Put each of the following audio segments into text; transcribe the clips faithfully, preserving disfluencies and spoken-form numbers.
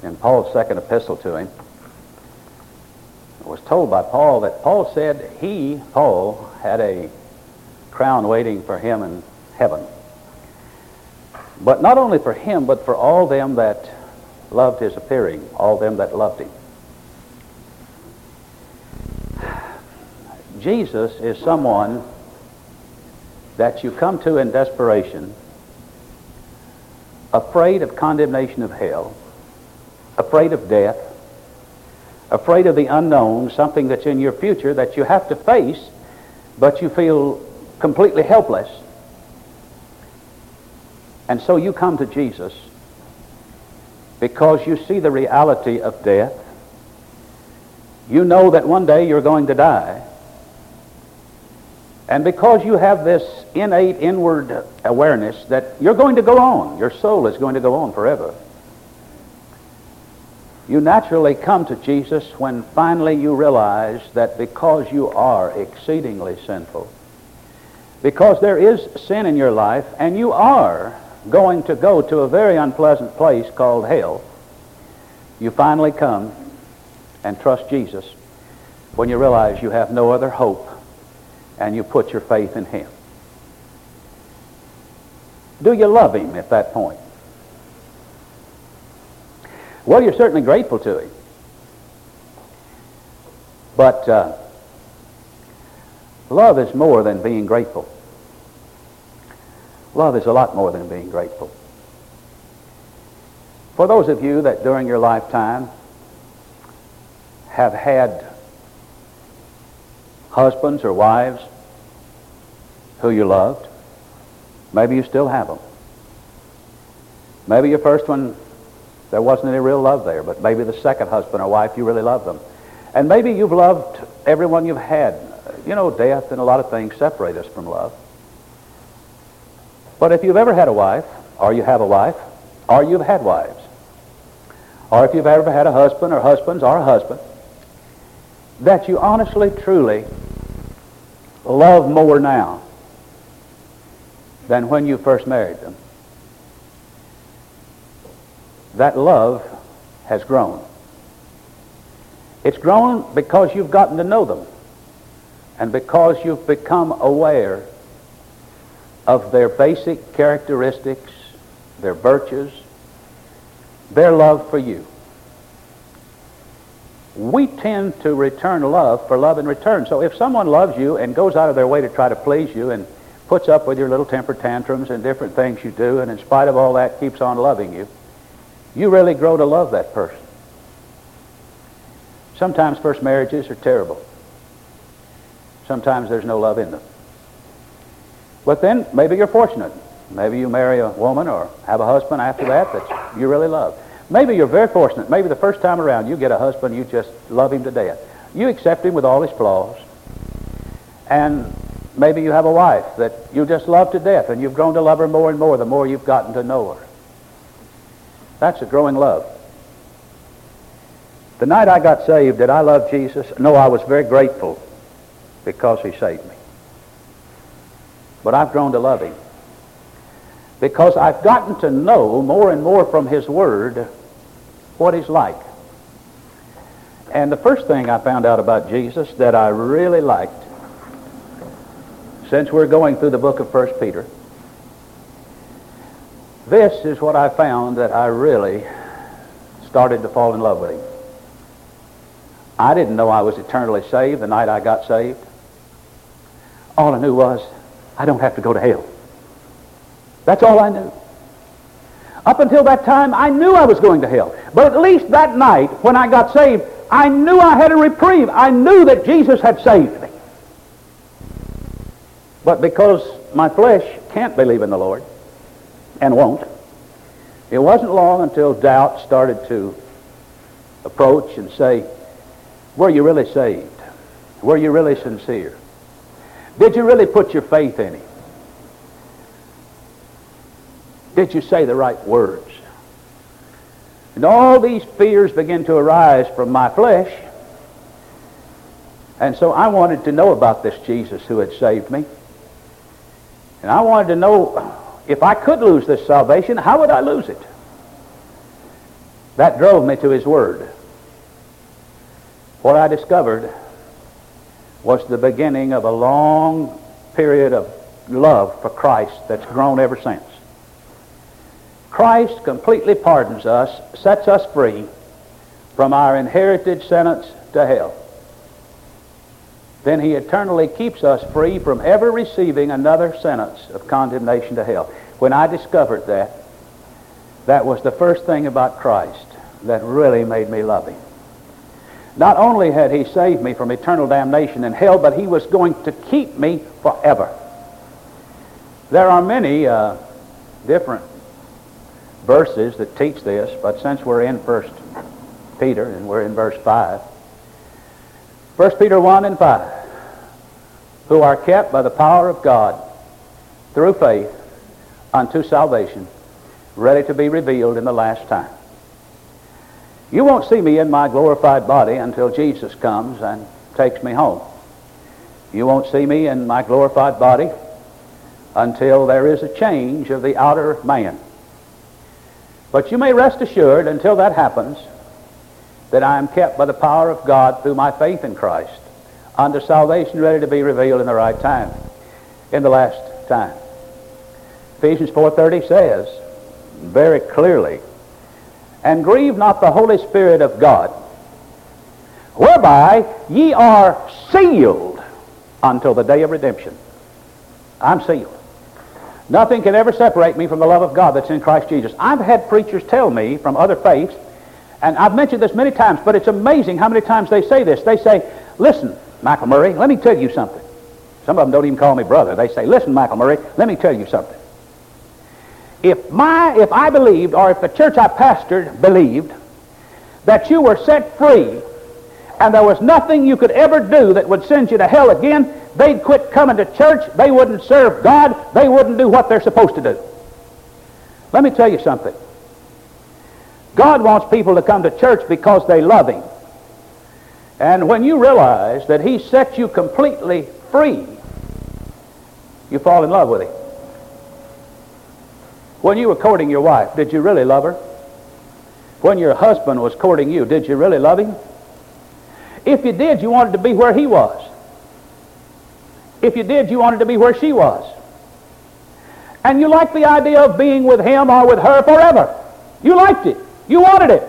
in Paul's second epistle to him, it was told by Paul that Paul said he, Paul, had a crown waiting for him in heaven. But not only for him, but for all them that loved his appearing, all them that loved him. Jesus is someone that you come to in desperation, afraid of condemnation of hell, afraid of death, afraid of the unknown, something that's in your future that you have to face, but you feel completely helpless. And so you come to Jesus because you see the reality of death. You know that one day you're going to die. And because you have this innate inward awareness that you're going to go on, your soul is going to go on forever, you naturally come to Jesus when finally you realize that because you are exceedingly sinful, because there is sin in your life, and you are going to go to a very unpleasant place called hell, you finally come and trust Jesus when you realize you have no other hope, and you put your faith in him. Do you love him at that point? Well, you're certainly grateful to him. But uh, love is more than being grateful. Love is a lot more than being grateful. For those of you that during your lifetime have had husbands or wives who you loved, maybe you still have them. Maybe your first one, there wasn't any real love there, but maybe the second husband or wife, you really loved them. And maybe you've loved everyone you've had. You know, death and a lot of things separate us from love. But if you've ever had a wife, or you have a wife, or you've had wives, or if you've ever had a husband or husbands or a husband, that you honestly, truly love more now than when you first married them, that love has grown. It's grown because you've gotten to know them, and because you've become aware of their basic characteristics, their virtues, their love for you. We tend to return love for love in return. So if someone loves you and goes out of their way to try to please you and puts up with your little temper tantrums and different things you do, and in spite of all that keeps on loving you, you really grow to love that person. Sometimes first marriages are terrible. Sometimes there's no love in them. But then maybe you're fortunate. Maybe you marry a woman or have a husband after that that you really love. Maybe you're very fortunate. Maybe the first time around you get a husband, you just love him to death. You accept him with all his flaws. And maybe you have a wife that you just love to death, and you've grown to love her more and more the more you've gotten to know her. That's a growing love. The night I got saved, did I love Jesus? No, I was very grateful because he saved me. But I've grown to love him because I've gotten to know more and more from his word what he's like. And the first thing I found out about Jesus that I really liked, since we're going through the book of First Peter, this is what I found that I really started to fall in love with him. I didn't know I was eternally saved the night I got saved. All I knew was I don't have to go to hell. That's all I knew. Up until that time, I knew I was going to hell. But at least that night, when I got saved, I knew I had a reprieve. I knew that Jesus had saved me. But because my flesh can't believe in the Lord, and won't, it wasn't long until doubt started to approach and say, were you really saved? Were you really sincere? Did you really put your faith in him? Did you say the right words? And all these fears began to arise from my flesh. And so I wanted to know about this Jesus who had saved me. And I wanted to know, if I could lose this salvation, how would I lose it? That drove me to His Word. What I discovered was the beginning of a long period of love for Christ that's grown ever since. Christ completely pardons us, sets us free from our inherited sentence to hell. Then He eternally keeps us free from ever receiving another sentence of condemnation to hell. When I discovered that, that was the first thing about Christ that really made me love Him. Not only had He saved me from eternal damnation in hell, but He was going to keep me forever. There are many uh, different verses that teach this, but since we're in First Peter and we're in verse five, First Peter one and five, who are kept by the power of God through faith unto salvation, ready to be revealed in the last time. You won't see me in my glorified body until Jesus comes and takes me home. You won't see me in my glorified body until there is a change of the outer man. But you may rest assured until that happens that I am kept by the power of God through my faith in Christ unto salvation, ready to be revealed in the right time, in the last time. Ephesians four thirty says very clearly, and grieve not the Holy Spirit of God, whereby ye are sealed until the day of redemption. I'm sealed. Nothing can ever separate me from the love of God that's in Christ Jesus. I've had preachers tell me from other faiths, and I've mentioned this many times, but it's amazing how many times they say this. They say, listen, Michael Murray, let me tell you something. Some of them don't even call me brother. They say, listen, Michael Murray, let me tell you something. If my, if I believed, or if the church I pastored believed, that you were set free and there was nothing you could ever do that would send you to hell again, they'd quit coming to church, they wouldn't serve God, they wouldn't do what they're supposed to do. Let me tell you something. God wants people to come to church because they love Him. And when you realize that He set you completely free, you fall in love with Him. When you were courting your wife, did you really love her? When your husband was courting you, did you really love him? If you did, you wanted to be where he was. If you did, you wanted to be where she was. And you liked the idea of being with him or with her forever. You liked it. You wanted it.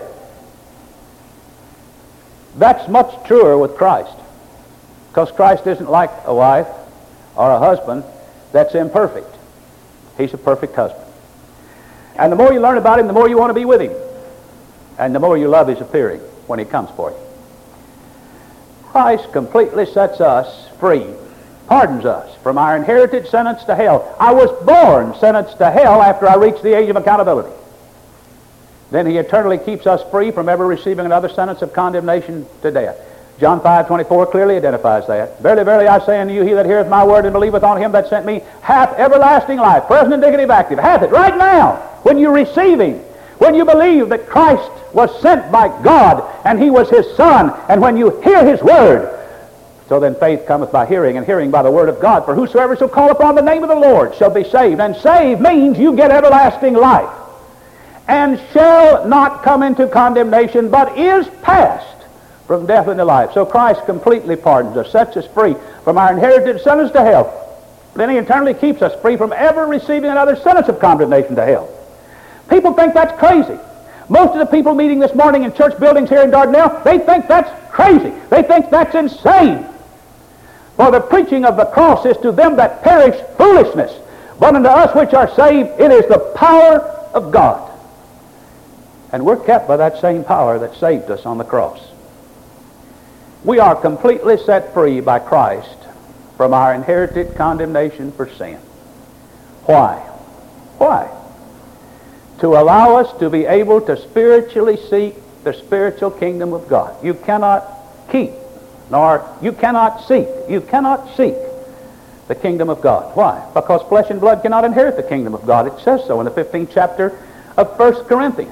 That's much truer with Christ. Because Christ isn't like a wife or a husband that's imperfect. He's a perfect husband. And the more you learn about Him, the more you want to be with Him. And the more you love His appearing when He comes for you. Christ completely sets us free, pardons us from our inherited sentence to hell. I was born sentenced to hell after I reached the age of accountability. Then He eternally keeps us free from ever receiving another sentence of condemnation to death. John five twenty-four clearly identifies that. Verily, verily, I say unto you, he that heareth my word and believeth on Him that sent me hath everlasting life. Present indicative active. Hath it right now when you receive Him. When you believe that Christ was sent by God and He was His Son. And when you hear His word. So then faith cometh by hearing, and hearing by the word of God. For whosoever shall call upon the name of the Lord shall be saved. And saved means you get everlasting life. And shall not come into condemnation, but is passed from death into life. So Christ completely pardons us, sets us free from our inherited sentence to hell. Then He eternally keeps us free from ever receiving another sentence of condemnation to hell. People think that's crazy. Most of the people meeting this morning in church buildings here in Dardanelle, they think that's crazy. They think that's insane. For the preaching of the cross is to them that perish foolishness, but unto us which are saved it is the power of God. And we're kept by that same power that saved us on the cross. We are completely set free by Christ from our inherited condemnation for sin. Why? Why? To allow us to be able to spiritually seek the spiritual kingdom of God. You cannot keep, nor you cannot seek, you cannot seek the kingdom of God. Why? Because flesh and blood cannot inherit the kingdom of God. It says so in the fifteenth chapter of First Corinthians.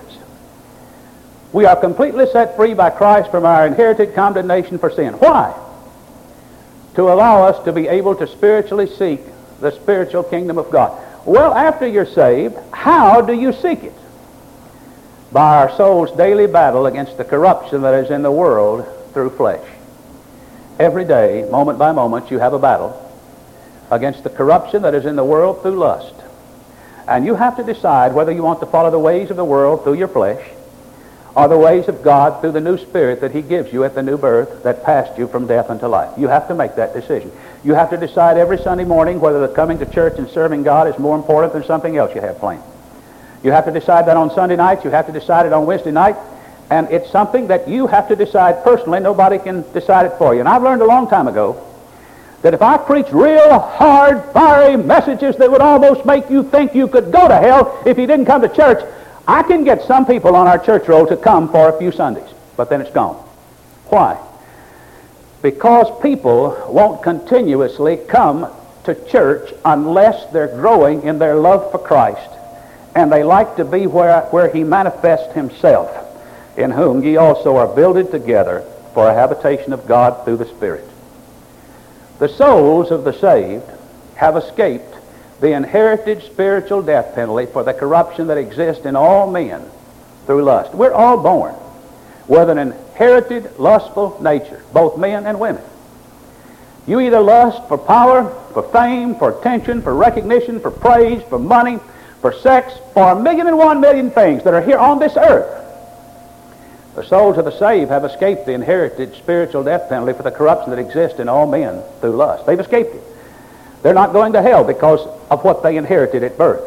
We are completely set free by Christ from our inherited condemnation for sin. Why? To allow us to be able to spiritually seek the spiritual kingdom of God. Well, after you're saved, how do you seek it? by our soul's daily battle against the corruption that is in the world through flesh. Every day, moment by moment, you have a battle against the corruption that is in the world through lust. And you have to decide whether you want to follow the ways of the world through your flesh or the ways of God through the new spirit that he gives you at the new birth that passed you from death unto life. You have to make that decision. You have to decide every Sunday morning whether the coming to church and serving God is more important than something else you have planned. You have to decide that on Sunday nights. You have to decide it on Wednesday night. And it's something that you have to decide personally. Nobody can decide it for you. And I've learned a long time ago that if I preach real hard, fiery messages that would almost make you think you could go to hell if you didn't come to church, I can get some people on our church roll to come for a few Sundays, but then it's gone. Why? Because people won't continuously come to church unless they're growing in their love for Christ, and they like to be where, where he manifests himself, in whom ye also are builded together for a habitation of God through the Spirit. The souls of the saved have escaped the inherited spiritual death penalty for the corruption that exists in all men through lust. We're all born with an inherited lustful nature, both men and women. You either lust for power, for fame, for attention, for recognition, for praise, for money, for sex, for a million and one million things that are here on this earth. The souls of the saved have escaped the inherited spiritual death penalty for the corruption that exists in all men through lust. They've escaped it. They're not going to hell because of what they inherited at birth.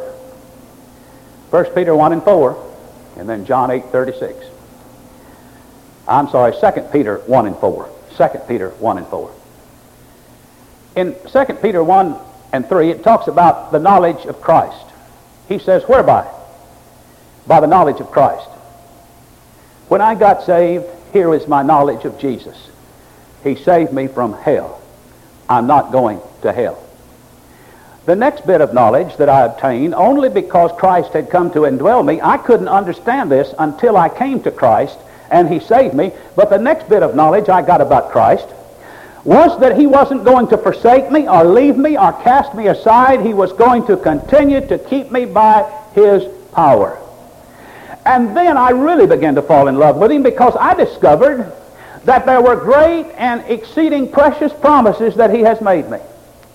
First Peter one and four, and then John eight thirty-six. I'm sorry, Second Peter one and four. Second Peter one and four. In Second Peter one and three, it talks about the knowledge of Christ. He says, whereby? By the knowledge of Christ. When I got saved, here is my knowledge of Jesus. He saved me from hell. I'm not going to hell. The next bit of knowledge that I obtained, only because Christ had come to indwell me, I couldn't understand this until I came to Christ and he saved me. But the next bit of knowledge I got about Christ was that he wasn't going to forsake me or leave me or cast me aside. He was going to continue to keep me by his power. And then I really began to fall in love with him because I discovered that there were great and exceeding precious promises that he has made me.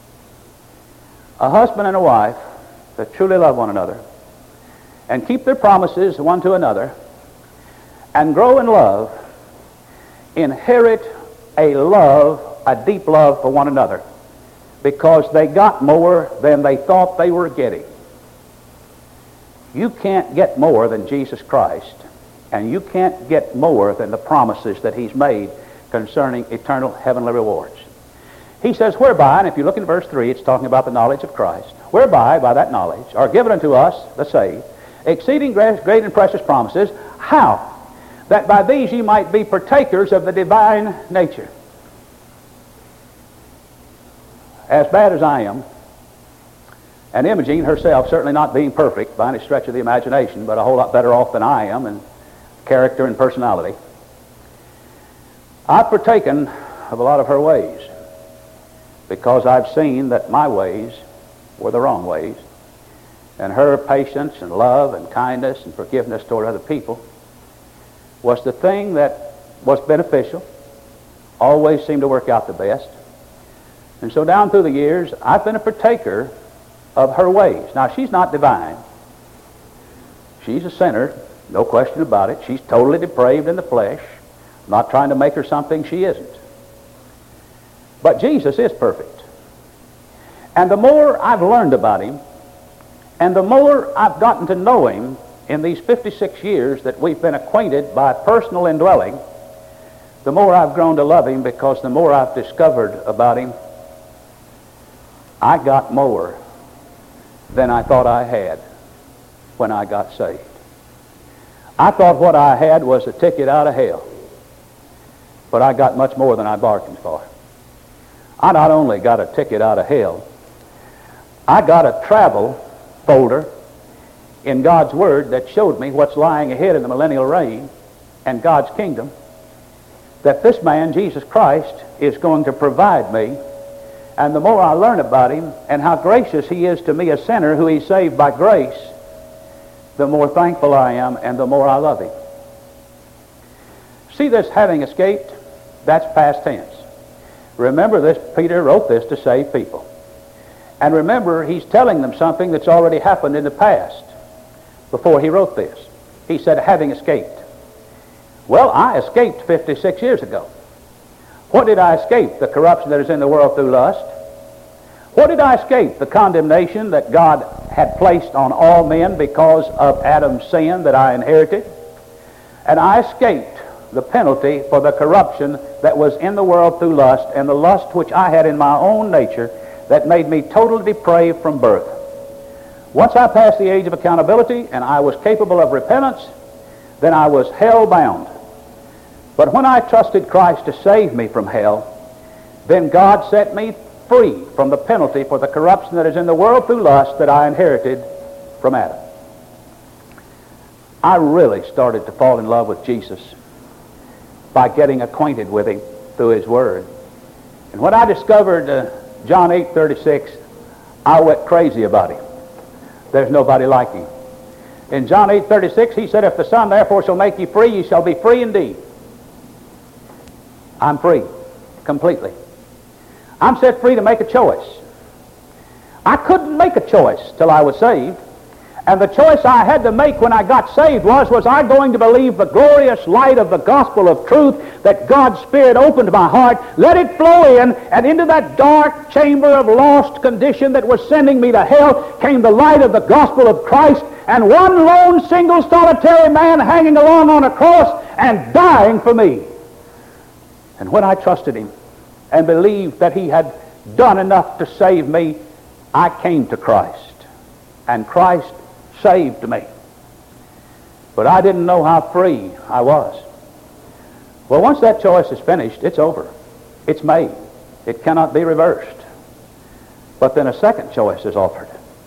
A husband and a wife that truly love one another and keep their promises one to another and grow in love inherit a love, a deep love for one another because they got more than they thought they were getting. You can't get more than Jesus Christ, and you can't get more than the promises that he's made concerning eternal heavenly rewards. He says, whereby, and if you look in verse three, it's talking about the knowledge of Christ, whereby, by that knowledge, are given unto us, the saved, exceeding great and precious promises. How? That by these ye might be partakers of the divine nature. As bad as I am, and Imogene herself certainly not being perfect by any stretch of the imagination, but a whole lot better off than I am in character and personality, I've partaken of a lot of her ways because I've seen that my ways were the wrong ways, and her patience and love and kindness and forgiveness toward other people was the thing that was beneficial, always seemed to work out the best. And so down through the years, I've been a partaker of her ways. Now, she's not divine. She's a sinner, no question about it. She's totally depraved in the flesh. I'm not trying to make her something she isn't. But Jesus is perfect. And the more I've learned about him, and the more I've gotten to know him in these fifty-six years that we've been acquainted by personal indwelling, the more I've grown to love him, because the more I've discovered about him, I got more than I thought I had when I got saved. I thought what I had was a ticket out of hell, but I got much more than I bargained for. I not only got a ticket out of hell, I got a travel folder in God's Word that showed me what's lying ahead in the millennial reign and God's kingdom, that this man, Jesus Christ, is going to provide me. And the more I learn about him and how gracious he is to me, a sinner who he saved by grace, the more thankful I am and the more I love him. See this having escaped? That's past tense. Remember this, Peter wrote this to save people. And remember, he's telling them something that's already happened in the past before he wrote this. He said, having escaped. Well, I escaped fifty-six years ago. What did I escape? The corruption that is in the world through lust. What did I escape? The condemnation that God had placed on all men because of Adam's sin that I inherited. And I escaped the penalty for the corruption that was in the world through lust, and the lust which I had in my own nature that made me totally depraved from birth. Once I passed the age of accountability and I was capable of repentance, then I was hell-bound. But when I trusted Christ to save me from hell, then God set me free from the penalty for the corruption that is in the world through lust that I inherited from Adam. I really started to fall in love with Jesus by getting acquainted with him through his word. And when I discovered uh, John eight thirty-six, I went crazy about him. There's nobody like him. In John eight thirty-six, he said, if the Son therefore shall make you free, you shall be free indeed. I'm free, completely. I'm set free to make a choice. I couldn't make a choice till I was saved. And the choice I had to make when I got saved was, was I going to believe the glorious light of the gospel of truth that God's Spirit opened my heart, let it flow in, and into that dark chamber of lost condition that was sending me to hell came the light of the gospel of Christ, and one lone, single, solitary man hanging along on a cross and dying for me. And when I trusted him and believed that he had done enough to save me, I came to Christ, and Christ saved me. But I didn't know how free I was. Well, once that choice is finished, it's over. It's made. It cannot be reversed. But then a second choice is offered.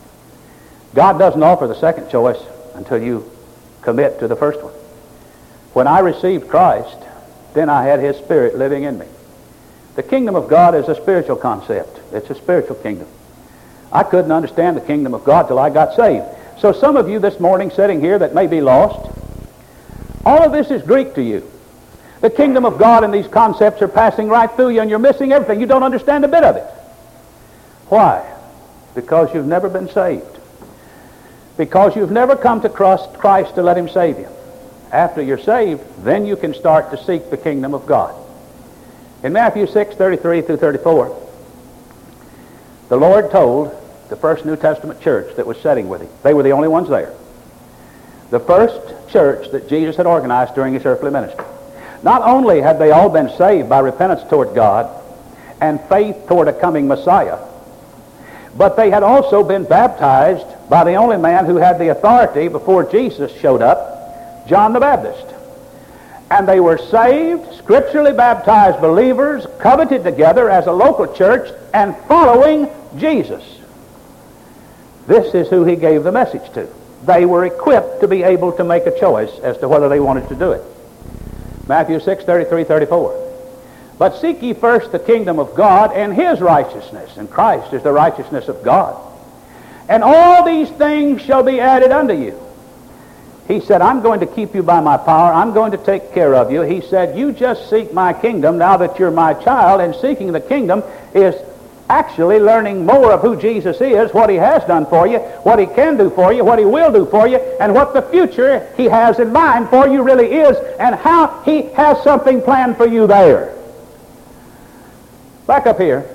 God doesn't offer the second choice until you commit to the first one. When I received Christ, then I had his Spirit living in me. The kingdom of God is a spiritual concept. It's a spiritual kingdom. I couldn't understand the kingdom of God till I got saved. So some of you this morning sitting here that may be lost, all of this is Greek to you. The kingdom of God and these concepts are passing right through you, and you're missing everything. You don't understand a bit of it. Why? Because you've never been saved. Because you've never come to Christ to let him save you. After you're saved, then you can start to seek the kingdom of God. In Matthew six, thirty-three through thirty-four, the Lord told the first New Testament church that was sitting with him. They were the only ones there. The first church that Jesus had organized during his earthly ministry. Not only had they all been saved by repentance toward God and faith toward a coming Messiah, but they had also been baptized by the only man who had the authority before Jesus showed up, John the Baptist. And they were saved, scripturally baptized believers, covenanted together as a local church and following Jesus. This is who he gave the message to. They were equipped to be able to make a choice as to whether they wanted to do it. Matthew six, thirty-three, thirty-four. But seek ye first the kingdom of God and his righteousness, and Christ is the righteousness of God. And all these things shall be added unto you. He said, I'm going to keep you by my power. I'm going to take care of you. He said, you just seek my kingdom now that you're my child, and seeking the kingdom is actually learning more of who Jesus is, what he has done for you, what he can do for you, what he will do for you, and what the future he has in mind for you really is, and how he has something planned for you there. Back up here,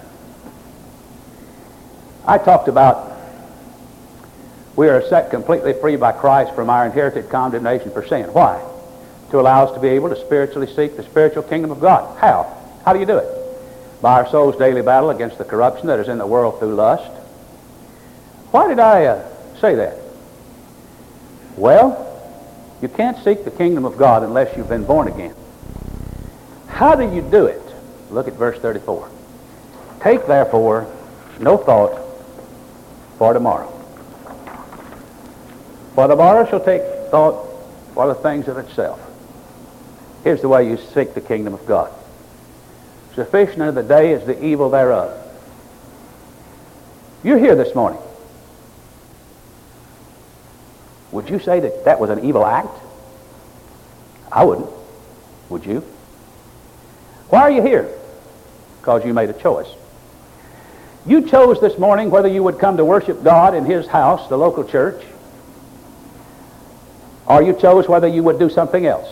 I talked about we are set completely free by Christ from our inherited condemnation for sin. Why? To allow us to be able to spiritually seek the spiritual kingdom of God. How? How do you do it? By our soul's daily battle against the corruption that is in the world through lust. Why did I uh, say that? Well, you can't seek the kingdom of God unless you've been born again. How do you do it? Look at verse thirty-four. Take therefore no thought for tomorrow. For the morrow shall take thought for the things of itself. Here's the way you seek the kingdom of God. Sufficient unto the day is the evil thereof. You're here this morning. Would you say that that was an evil act? I wouldn't. Would you? Why are you here? Because you made a choice. You chose this morning whether you would come to worship God in His house, the local church, or you chose whether you would do something else.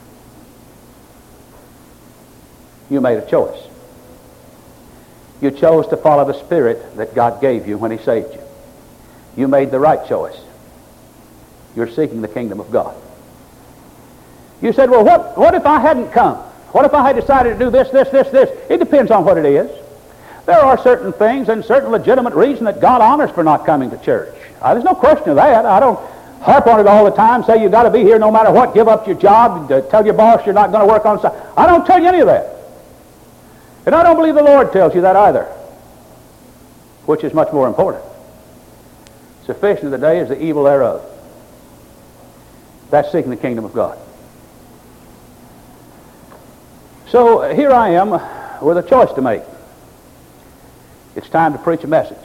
You made a choice. You chose to follow the Spirit that God gave you when He saved you. You made the right choice. You're seeking the kingdom of God. You said, well, what, what if I hadn't come? What if I had decided to do this, this, this, this? It depends on what it is. There are certain things and certain legitimate reason that God honors for not coming to church. Uh, there's no question of that. I don't harp on it all the time, say you've got to be here no matter what, give up your job, uh, tell your boss you're not going to work on Sunday. I don't tell you any of that. And I don't believe the Lord tells you that either, which is much more important. Sufficient of the day is the evil thereof. That's seeking the kingdom of God. So here I am with a choice to make. It's time to preach a message.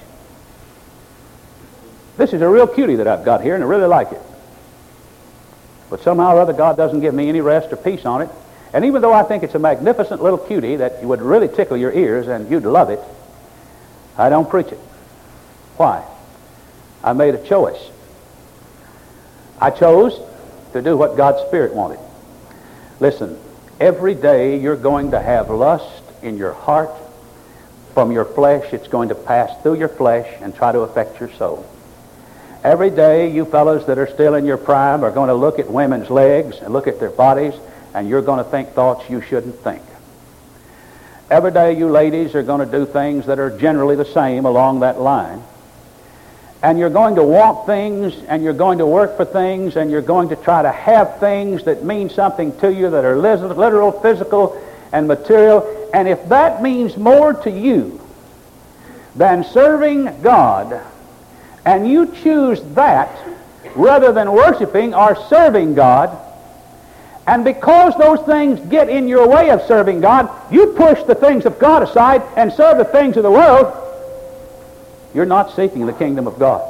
This is a real cutie that I've got here, and I really like it. But somehow or other, God doesn't give me any rest or peace on it. And even though I think it's a magnificent little cutie that would really tickle your ears and you'd love it, I don't preach it. Why? I made a choice. I chose to do what God's Spirit wanted. Listen, every day you're going to have lust in your heart. From your flesh, it's going to pass through your flesh and try to affect your soul. Every day, you fellows that are still in your prime are going to look at women's legs and look at their bodies, and you're going to think thoughts you shouldn't think. Every day, you ladies are going to do things that are generally the same along that line. And you're going to want things, and you're going to work for things, and you're going to try to have things that mean something to you that are literal, physical, and material. And if that means more to you than serving God, and you choose that rather than worshiping or serving God, and because those things get in your way of serving God, you push the things of God aside and serve the things of the world, you're not seeking the kingdom of God.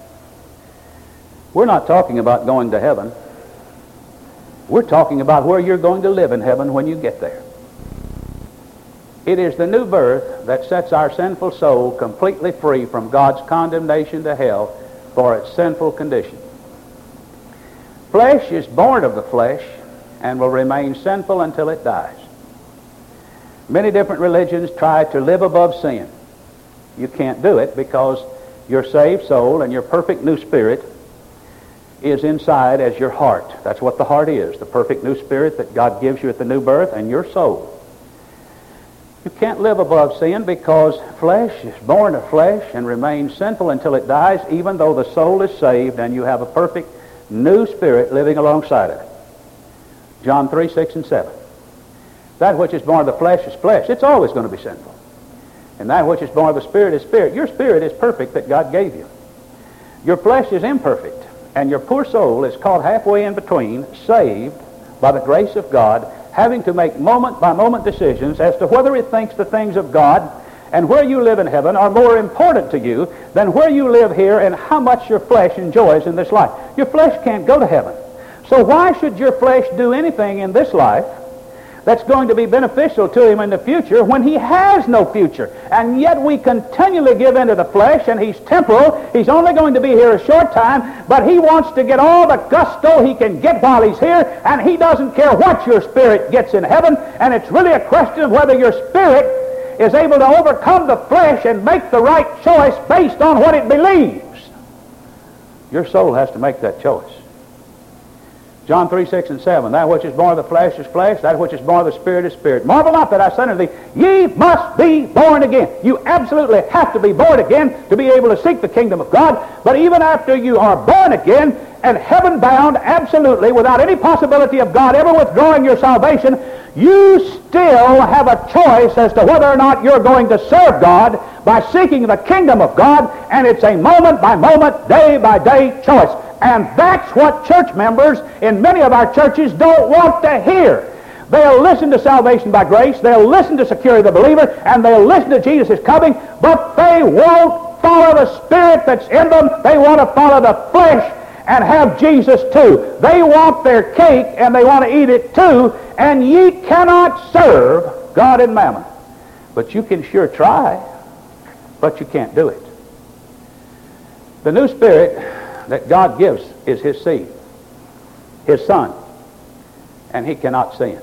We're not talking about going to heaven. We're talking about where you're going to live in heaven when you get there. It is the new birth that sets our sinful soul completely free from God's condemnation to hell for its sinful condition. Flesh is born of the flesh and will remain sinful until it dies. Many different religions try to live above sin. You can't do it because your saved soul and your perfect new spirit is inside as your heart. That's what the heart is, the perfect new spirit that God gives you at the new birth, and your soul. You can't live above sin because flesh is born of flesh and remains sinful until it dies, even though the soul is saved and you have a perfect new spirit living alongside of it. John three, six, and seven. That which is born of the flesh is flesh. It's always going to be sinful. And that which is born of the Spirit is spirit. Your spirit is perfect that God gave you. Your flesh is imperfect, and your poor soul is caught halfway in between, saved by the grace of God, having to make moment-by-moment decisions as to whether it thinks the things of God and where you live in heaven are more important to you than where you live here and how much your flesh enjoys in this life. Your flesh can't go to heaven. So why should your flesh do anything in this life that's going to be beneficial to him in the future when he has no future? And yet we continually give into the flesh, and he's temporal. He's only going to be here a short time, but he wants to get all the gusto he can get while he's here, and he doesn't care what your spirit gets in heaven. And it's really a question of whether your spirit is able to overcome the flesh and make the right choice based on what it believes. Your soul has to make that choice. John three, six, and seven. That which is born of the flesh is flesh. That which is born of the Spirit is spirit. Marvel not that I said unto thee, ye must be born again. You absolutely have to be born again to be able to seek the kingdom of God. But even after you are born again and heaven-bound, absolutely, without any possibility of God ever withdrawing your salvation, you still have a choice as to whether or not you're going to serve God by seeking the kingdom of God, and it's a moment-by-moment, day-by-day choice. And that's what church members in many of our churches don't want to hear. They'll listen to salvation by grace, they'll listen to security of the believer, and they'll listen to Jesus' coming, but they won't follow the Spirit that's in them. They want to follow the flesh, and have Jesus too. They want their cake and they want to eat it too, and ye cannot serve God and mammon. But you can sure try, but you can't do it. The new spirit that God gives is his seed, his son, and he cannot sin.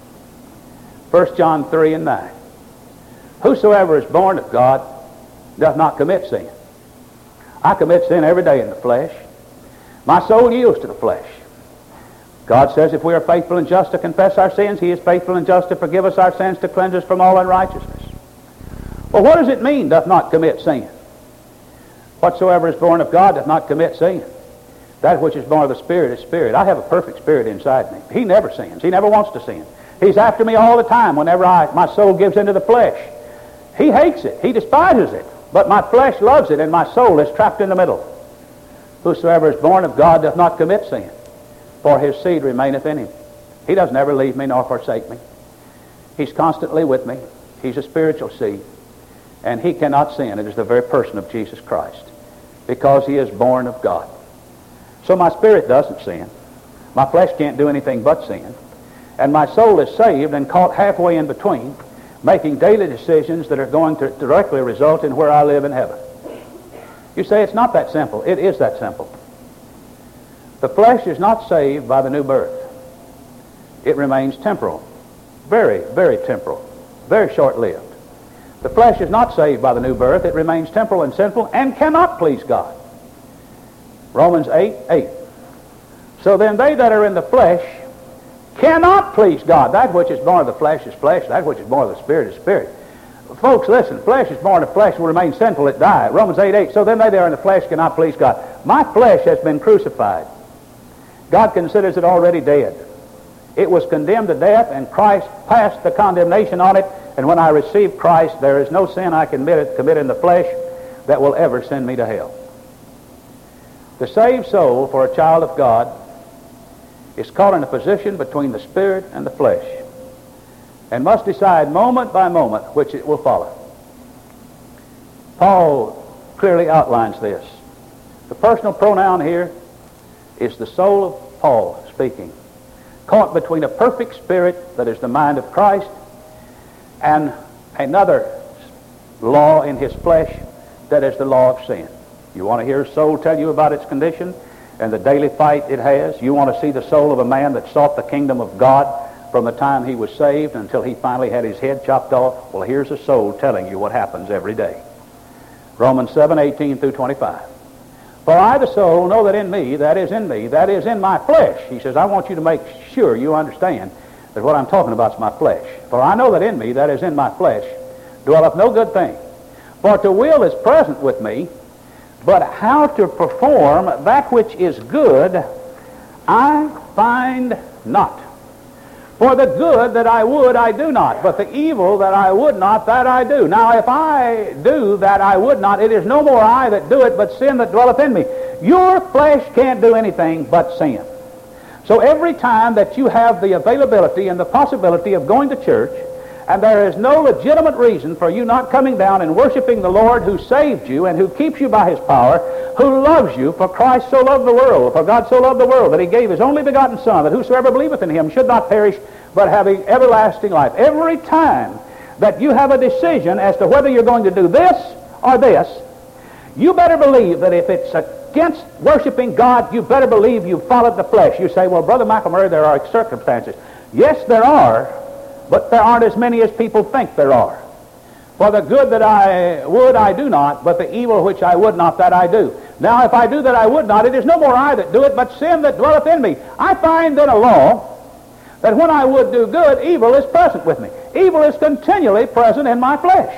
First John three and nine. Whosoever is born of God doth not commit sin. I commit sin every day in the flesh. My soul yields to the flesh. God says if we are faithful and just to confess our sins, he is faithful and just to forgive us our sins, to cleanse us from all unrighteousness. Well, what does it mean, doth not commit sin? Whatsoever is born of God doth not commit sin. That which is born of the Spirit is spirit. I have a perfect spirit inside me. He never sins. He never wants to sin. He's after me all the time whenever I, my soul gives into the flesh. He hates it. He despises it. But my flesh loves it, and my soul is trapped in the middle. Whosoever is born of God doth not commit sin, for his seed remaineth in him. He doesn't ever leave me nor forsake me. He's constantly with me. He's a spiritual seed, and he cannot sin. It is the very person of Jesus Christ, because he is born of God. So my spirit doesn't sin. My flesh can't do anything but sin. And my soul is saved and caught halfway in between, making daily decisions that are going to directly result in where I live in heaven. You say it's not that simple. It is that simple. The flesh is not saved by the new birth. It remains temporal. Very, very temporal. Very short-lived. The flesh is not saved by the new birth. It remains temporal and sinful and cannot please God. Romans eight, eight. So then they that are in the flesh cannot please God. That which is born of the flesh is flesh. That which is born of the Spirit is spirit. Folks, listen. Flesh is born of flesh will remain sinful at die. Romans eight, eight. So then they that are in the flesh cannot please God. My flesh has been crucified. God considers it already dead. It was condemned to death, and Christ passed the condemnation on it. And when I receive Christ, there is no sin I can commit, commit in the flesh that will ever send me to hell. The saved soul for a child of God is caught in a position between the spirit and the flesh, and must decide moment by moment which it will follow. Paul clearly outlines this. The personal pronoun here is the soul of Paul speaking, caught between a perfect spirit that is the mind of Christ and another law in his flesh that is the law of sin. You want to hear a soul tell you about its condition and the daily fight it has? You want to see the soul of a man that sought the kingdom of God from the time he was saved until he finally had his head chopped off? Well, here's a soul telling you what happens every day. Romans seven, eighteen through twenty-five. For I, the soul, know that in me, that is in me, that is in my flesh. He says, I want you to make sure you understand that what I'm talking about is my flesh. For I know that in me, that is in my flesh, dwelleth no good thing. For to will is present with me, but how to perform that which is good, I find not. For the good that I would, I do not, but the evil that I would not, that I do. Now, if I do that I would not, it is no more I that do it, but sin that dwelleth in me. Your flesh can't do anything but sin. So every time that you have the availability and the possibility of going to church, and there is no legitimate reason for you not coming down and worshiping the Lord who saved you and who keeps you by his power, who loves you, for Christ so loved the world, for God so loved the world, that he gave his only begotten Son, that whosoever believeth in him should not perish, but have everlasting life. Every time that you have a decision as to whether you're going to do this or this, you better believe that if it's against worshiping God, you better believe you followed the flesh. You say, well, Brother McElmurray, there are circumstances. Yes, there are. But there aren't as many as people think there are. For the good that I would, I do not, but the evil which I would not, that I do. Now, if I do that I would not, it is no more I that do it, but sin that dwelleth in me. I find in a law that when I would do good, evil is present with me. Evil is continually present in my flesh.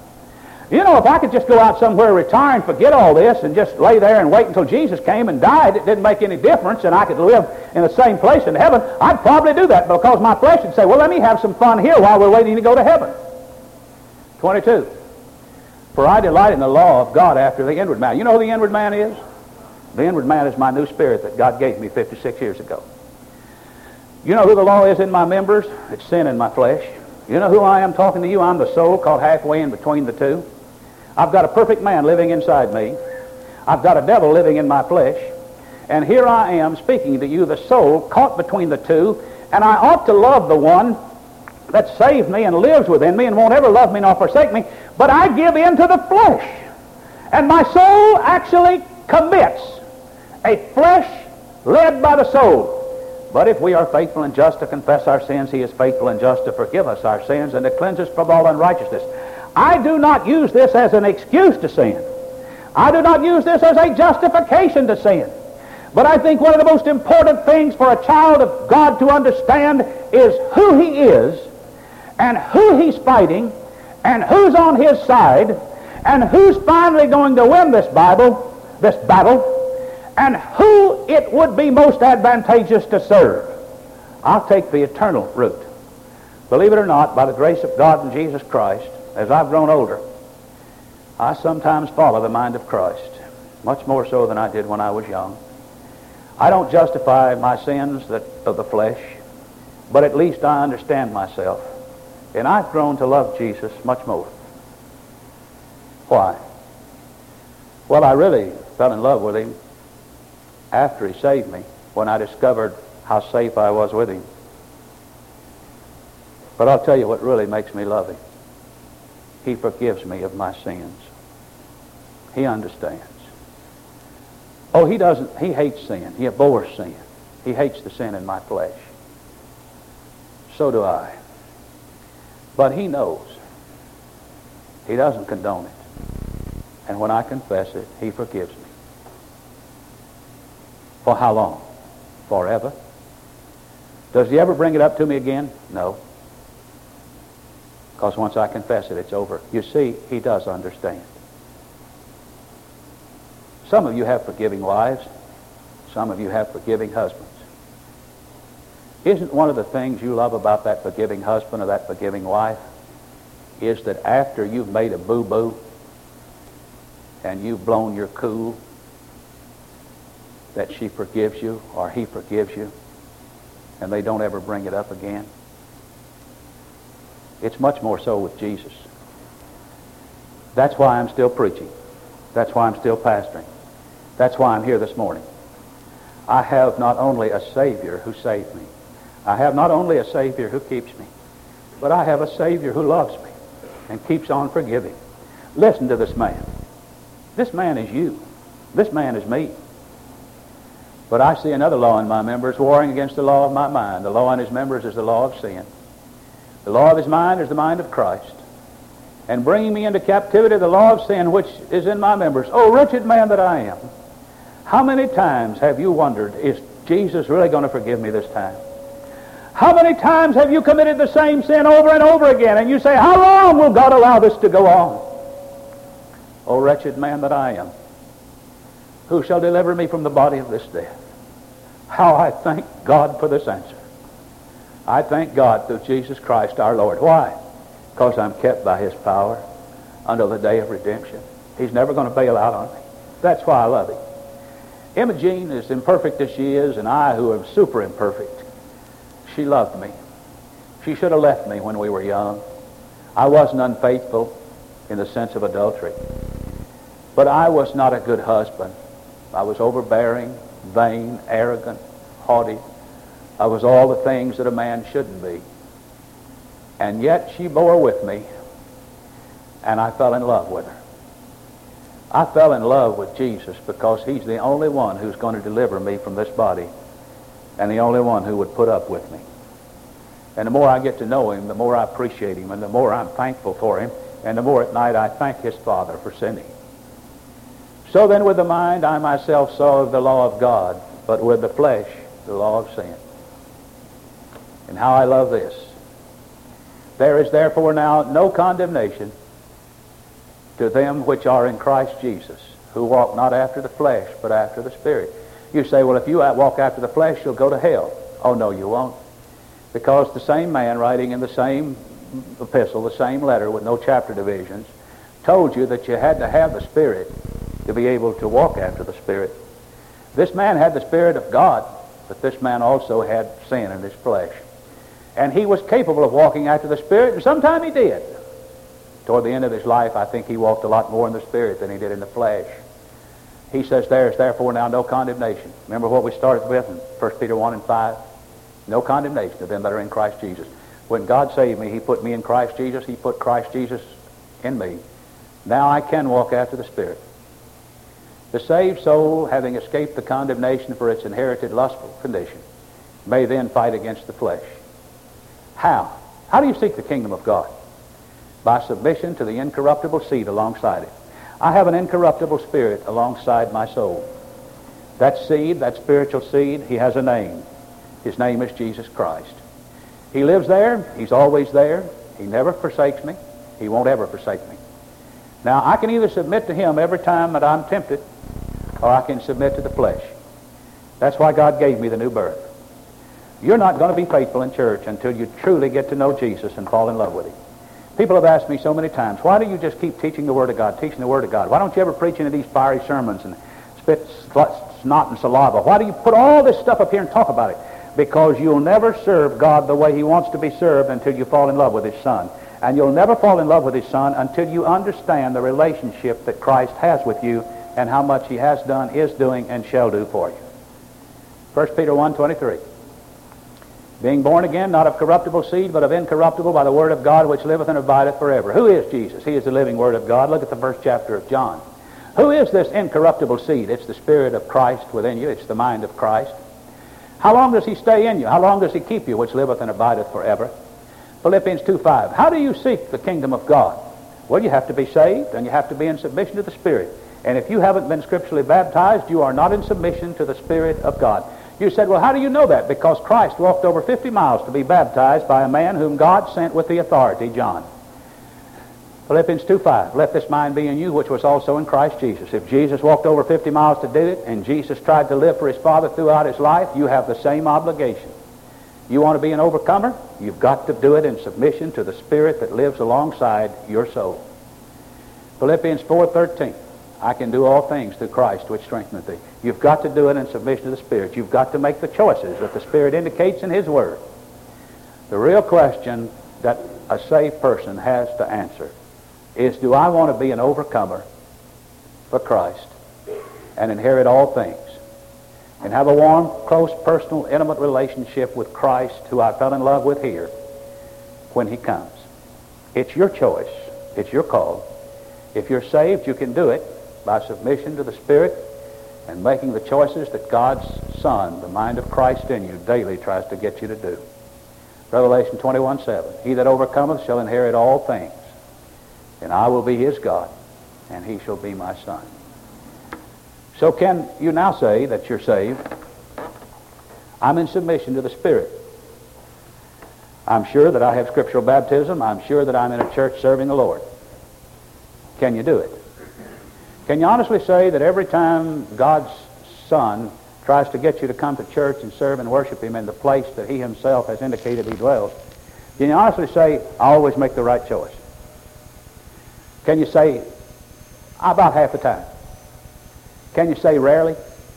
You know, if I could just go out somewhere, retire, and forget all this, and just lay there and wait until Jesus came and died, it didn't make any difference, and I could live in the same place in heaven, I'd probably do that, because my flesh would say, well, let me have some fun here while we're waiting to go to heaven. twenty-two. For I delight in the law of God after the inward man. You know who the inward man is? The inward man is my new spirit that God gave me fifty-six years ago. You know who the law is in my members? It's sin in my flesh. You know who I am talking to you? I'm the soul caught halfway in between the two. I've got a perfect man living inside me. I've got a devil living in my flesh. And here I am speaking to you, the soul, caught between the two, and I ought to love the one that saved me and lives within me and won't ever love me nor forsake me, but I give in to the flesh. And my soul actually commits a flesh led by the soul. But if we are faithful and just to confess our sins, he is faithful and just to forgive us our sins and to cleanse us from all unrighteousness. I do not use this as an excuse to sin. I do not use this as a justification to sin. But I think one of the most important things for a child of God to understand is who he is and who he's fighting and who's on his side and who's finally going to win this Bible, this battle, and who it would be most advantageous to serve. I'll take the eternal route. Believe it or not, by the grace of God and Jesus Christ, as I've grown older, I sometimes follow the mind of Christ, much more so than I did when I was young. I don't justify my sins that, of the flesh, but at least I understand myself. And I've grown to love Jesus much more. Why? Well, I really fell in love with him after he saved me, when I discovered how safe I was with him. But I'll tell you what really makes me love him. He forgives me of my sins. He understands. Oh, he doesn't, he hates sin. He abhors sin. He hates the sin in my flesh. So do I. But he knows. He doesn't condone it. And when I confess it, he forgives me. For how long? Forever. Does he ever bring it up to me again? No. Because once I confess it, it's over. You see, he does understand. Some of you have forgiving wives. Some of you have forgiving husbands. Isn't one of the things you love about that forgiving husband or that forgiving wife is that after you've made a boo-boo and you've blown your cool, that she forgives you or he forgives you and they don't ever bring it up again? It's much more so with Jesus. That's why I'm still preaching. That's why I'm still pastoring. That's why I'm here this morning. I have not only a Savior who saved me. I have not only a Savior who keeps me, but I have a Savior who loves me and keeps on forgiving. Listen to this man. This man is you. This man is me. But I see another law in my members warring against the law of my mind. The law in his members is the law of sin. The law of his mind is the mind of Christ. And bringing me into captivity the law of sin which is in my members. Oh, wretched man that I am. How many times have you wondered, is Jesus really going to forgive me this time? How many times have you committed the same sin over and over again? And you say, how long will God allow this to go on? Oh, wretched man that I am. Who shall deliver me from the body of this death? How I thank God for this answer. I thank God through Jesus Christ our Lord. Why? Because I'm kept by his power until the day of redemption. He's never going to bail out on me. That's why I love him. Imogene, as imperfect as she is, and I, who am super imperfect, she loved me. She should have left me when we were young. I wasn't unfaithful in the sense of adultery. But I was not a good husband. I was overbearing, vain, arrogant, haughty. I was all the things that a man shouldn't be. And yet she bore with me, and I fell in love with her. I fell in love with Jesus because he's the only one who's going to deliver me from this body and the only one who would put up with me. And the more I get to know him, the more I appreciate him, and the more I'm thankful for him, and the more at night I thank his Father for sending him. So then with the mind I myself saw the law of God, but with the flesh the law of sin. And how I love this. There is therefore now no condemnation to them which are in Christ Jesus, who walk not after the flesh, but after the Spirit. You say, well, if you walk after the flesh, you'll go to hell. Oh, no, you won't. Because the same man writing in the same epistle, the same letter with no chapter divisions, told you that you had to have the Spirit to be able to walk after the Spirit. This man had the Spirit of God, but this man also had sin in his flesh. And he was capable of walking after the Spirit, and sometime he did. Toward the end of his life, I think he walked a lot more in the Spirit than he did in the flesh. He says, there is therefore now no condemnation. Remember what we started with in First Peter one and five? No condemnation to them that are in Christ Jesus. When God saved me, he put me in Christ Jesus. He put Christ Jesus in me. Now I can walk after the Spirit. The saved soul, having escaped the condemnation for its inherited lustful condition, may then fight against the flesh. How? How do you seek the kingdom of God? By submission to the incorruptible seed alongside it. I have an incorruptible spirit alongside my soul. That seed, that spiritual seed, he has a name. His name is Jesus Christ. He lives there. He's always there. He never forsakes me. He won't ever forsake me. Now, I can either submit to him every time that I'm tempted, or I can submit to the flesh. That's why God gave me the new birth. You're not going to be faithful in church until you truly get to know Jesus and fall in love with him. People have asked me so many times, why do you just keep teaching the Word of God, teaching the Word of God? Why don't you ever preach into these fiery sermons and spit snot and saliva? Why do you put all this stuff up here and talk about it? Because you'll never serve God the way he wants to be served until you fall in love with his Son. And you'll never fall in love with his Son until you understand the relationship that Christ has with you and how much he has done, is doing, and shall do for you. First Peter one twenty-three. Being born again, not of corruptible seed, but of incorruptible, by the word of God, which liveth and abideth forever. Who is Jesus? He is the living word of God. Look at the first chapter of John. Who is this incorruptible seed? It's the Spirit of Christ within you. It's the mind of Christ. How long does he stay in you? How long does he keep you, which liveth and abideth forever? Philippians two five. How do you seek the kingdom of God? Well, you have to be saved, and you have to be in submission to the Spirit. And if you haven't been scripturally baptized, you are not in submission to the Spirit of God. You said, well, how do you know that? Because Christ walked over fifty miles to be baptized by a man whom God sent with the authority, John. Philippians two five. Let this mind be in you, which was also in Christ Jesus. If Jesus walked over fifty miles to do it, and Jesus tried to live for his Father throughout his life, you have the same obligation. You want to be an overcomer? You've got to do it in submission to the Spirit that lives alongside your soul. Philippians four thirteen. I can do all things through Christ which strengtheneth thee. You've got to do it in submission to the Spirit. You've got to make the choices that the Spirit indicates in his Word. The real question that a saved person has to answer is, do I want to be an overcomer for Christ and inherit all things and have a warm, close, personal, intimate relationship with Christ, who I fell in love with here, when he comes? It's your choice. It's your call. If you're saved, you can do it by submission to the Spirit and making the choices that God's Son, the mind of Christ in you, daily tries to get you to do. Revelation twenty-one seven. He that overcometh shall inherit all things, and I will be his God, and he shall be my son. So can you now say that you're saved? I'm in submission to the Spirit. I'm sure that I have scriptural baptism. I'm sure that I'm in a church serving the Lord. Can you do it? Can you honestly say that every time God's Son tries to get you to come to church and serve and worship him in the place that he himself has indicated he dwells, can you honestly say, I always make the right choice? Can you say, about half the time? Can you say rarely?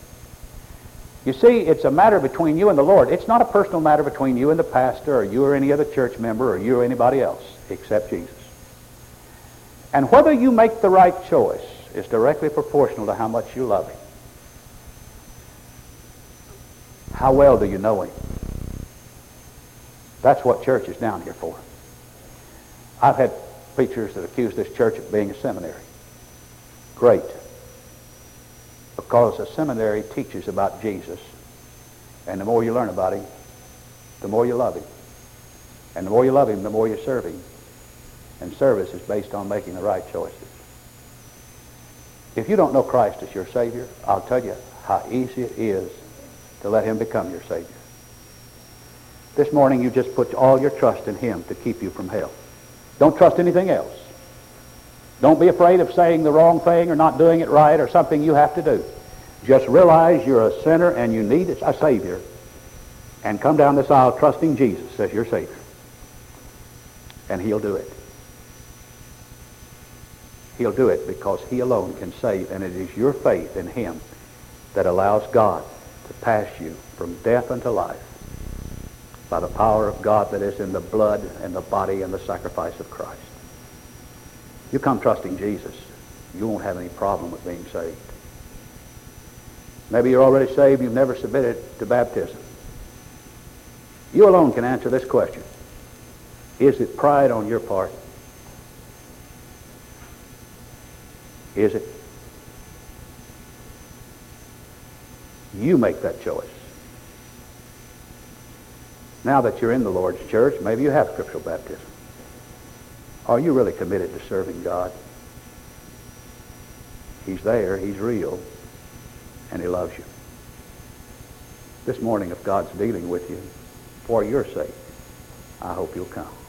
You see, it's a matter between you and the Lord. It's not a personal matter between you and the pastor or you or any other church member or you or anybody else except Jesus. And whether you make the right choice is directly proportional to how much you love him. How well do you know him? That's what church is down here for. I've had preachers that accuse this church of being a seminary. Great. Because a seminary teaches about Jesus, and the more you learn about him, the more you love him. And the more you love him, the more you serve him. And service is based on making the right choices. If you don't know Christ as your Savior, I'll tell you how easy it is to let him become your Savior. This morning you just put all your trust in him to keep you from hell. Don't trust anything else. Don't be afraid of saying the wrong thing or not doing it right or something you have to do. Just realize you're a sinner and you need a Savior, and come down this aisle trusting Jesus as your Savior. And he'll do it. He'll do it because he alone can save, and it is your faith in him that allows God to pass you from death unto life by the power of God that is in the blood and the body and the sacrifice of Christ. You come trusting Jesus, you won't have any problem with being saved. Maybe you're already saved, you've never submitted to baptism. You alone can answer this question. Is it pride on your part? Is it? You make that choice. Now that you're in the Lord's church, maybe you have scriptural baptism. Are you really committed to serving God? He's there, He's real, and He loves you. This morning, if God's dealing with you for your sake, I hope you'll come.